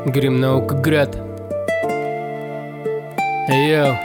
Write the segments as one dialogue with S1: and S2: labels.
S1: Грим Наукоград. Йоу.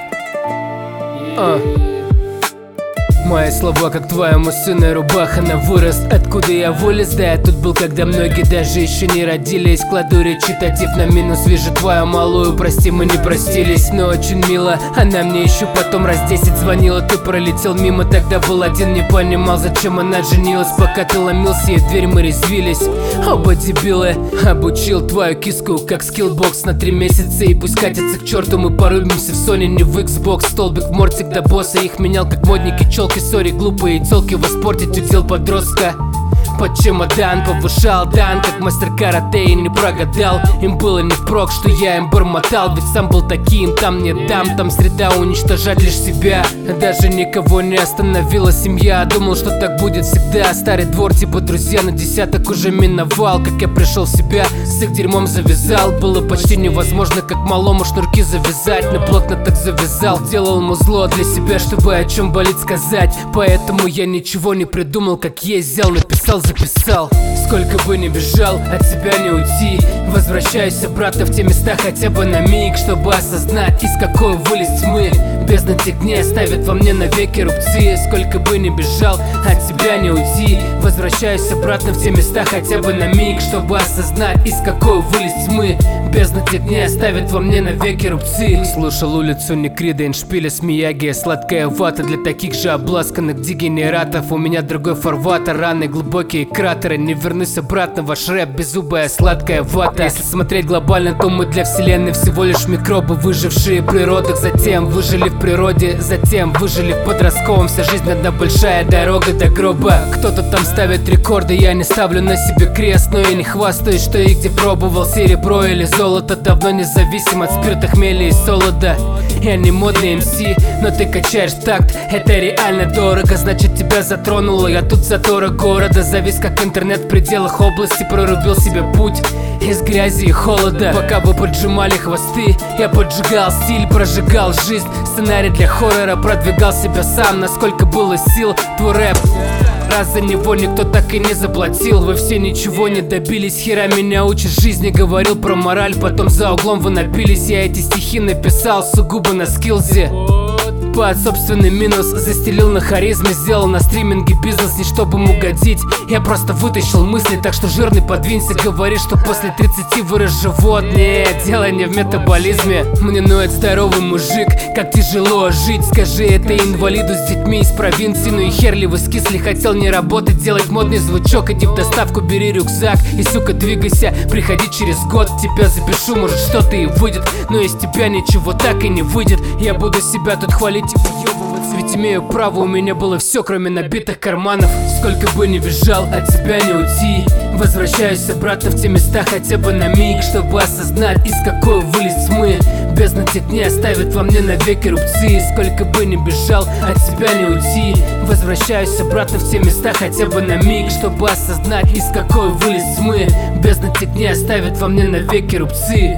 S1: Мои слова, как твоему сыну рубаха на вырост. Откуда я вылез, да я тут был, когда многие даже еще не родились. Кладу речитатив на минус, вижу твою малую. Прости, мы не простились, но очень мило. Она мне еще потом раз 10 звонила. Ты пролетел мимо, тогда был один, не понимал, зачем она женилась. Пока ты ломился, и в дверь мы резвились. Оба дебилы. Обучил твою киску, как скиллбокс на 3 месяца. И пусть катится к черту, мы порубимся в Sony, не в Xbox. Столбик в мортик до босса, их менял как модники, челки. Сори, глупые телки воспортить удел подростка. Под чемодан повышал дан, как мастер карате, и не прогадал. Им было не впрок, что я им бормотал, ведь сам был таким, там не дам. Там среда уничтожать лишь себя. Даже никого не остановила семья. Думал, что так будет всегда. Старый двор типа друзья, на десяток уже миновал. Как я пришел в себя, с их дерьмом завязал. Было почти невозможно, как малому шнурки завязать, но плотно так завязал. Делал музло для себя, чтобы о чем болит сказать. Поэтому я ничего не придумал, как есть, взял, написал, записал. Сколько бы ни бежал, от себя не уйти. Возвращаюсь обратно в те места хотя бы на миг, чтобы осознать, из какой вылез тьмы. Бездна тех дней оставит во мне навеки рубцы. Сколько бы ни бежал, от себя не уйти. Возвращаюсь обратно в те места хотя бы на миг, чтобы осознать, из какой вылез тьмы. Бездна тех дней оставит во мне навеки рубцы. Слушал улицу Некрида, Эндшпиля с Мияги. Сладкая вата для таких же обласканных дегенератов. У меня другой фарватер, раны глубокие кратеры. Не вернусь обратно, ваш рэп беззубая сладкая вата. Если смотреть глобально, то мы для вселенной всего лишь микробы, выжившие в природах. Затем выжили в природе, затем выжили в подростковом. Вся жизнь одна большая дорога до гроба. Кто-то там ставит рекорды, я не ставлю на себе крест. Но я не хвастаюсь, что и где пробовал серебро или золото. Давно независим от спирта, хмеля и солода. Я не модный МС, но ты качаешь такт. Это реально дорого, значит тебя затронуло. Я тут затора города, завис как интернет в пределах области. Прорубил себе путь из грязи и холода. Пока вы поджимали хвосты, я поджигал стиль, прожигал жизнь. Сценарий для хоррора, продвигал себя сам. Насколько было сил, твой рэп раз за него никто так и не заплатил. Вы все ничего не добились, хера меня учишь жизни. Говорил про мораль, потом за углом вы напились. Я эти стихи написал сугубо на скиллзе. Под собственный минус застелил на харизме. Сделал на стриминге бизнес не чтобы ему угодить. Я просто вытащил мысли, так что жирный подвинься. Говоришь, что после 30 вырос живот. Нет, дело не в метаболизме. Мне ноет здоровый мужик, как тяжело жить. Скажи это инвалиду с детьми из провинции. Ну и хер ли вы скисли, хотел не работать, делать модный звучок. Иди в доставку, бери рюкзак и, сука, двигайся. Приходи через год, тебя запишу, может что-то и выйдет. Но из тебя ничего так и не выйдет. Я буду себя тут хвалить и выебываться, ведь имею право, у меня было все, кроме набитых карманов. Сколько бы ни бежал, от себя не уйти. Возвращаюсь обратно в те места хотя бы на миг, чтобы осознать, из какой вылез тьмы. Бездна тех дней оставит во мне навеки рубцы. Сколько бы ни бежал, от себя не уйти. Возвращаюсь обратно в те места хотя бы на миг, чтобы осознать, из какой вылез тьмы. Бездна тех дней оставит во мне навеки рубцы.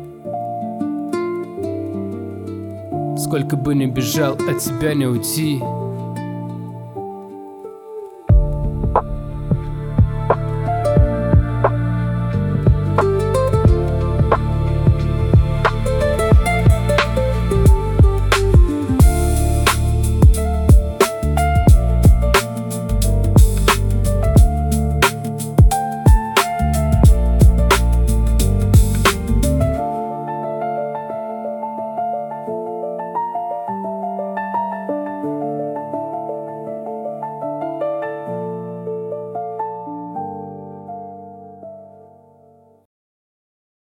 S1: Сколько бы ни бежал, от себя не уйти.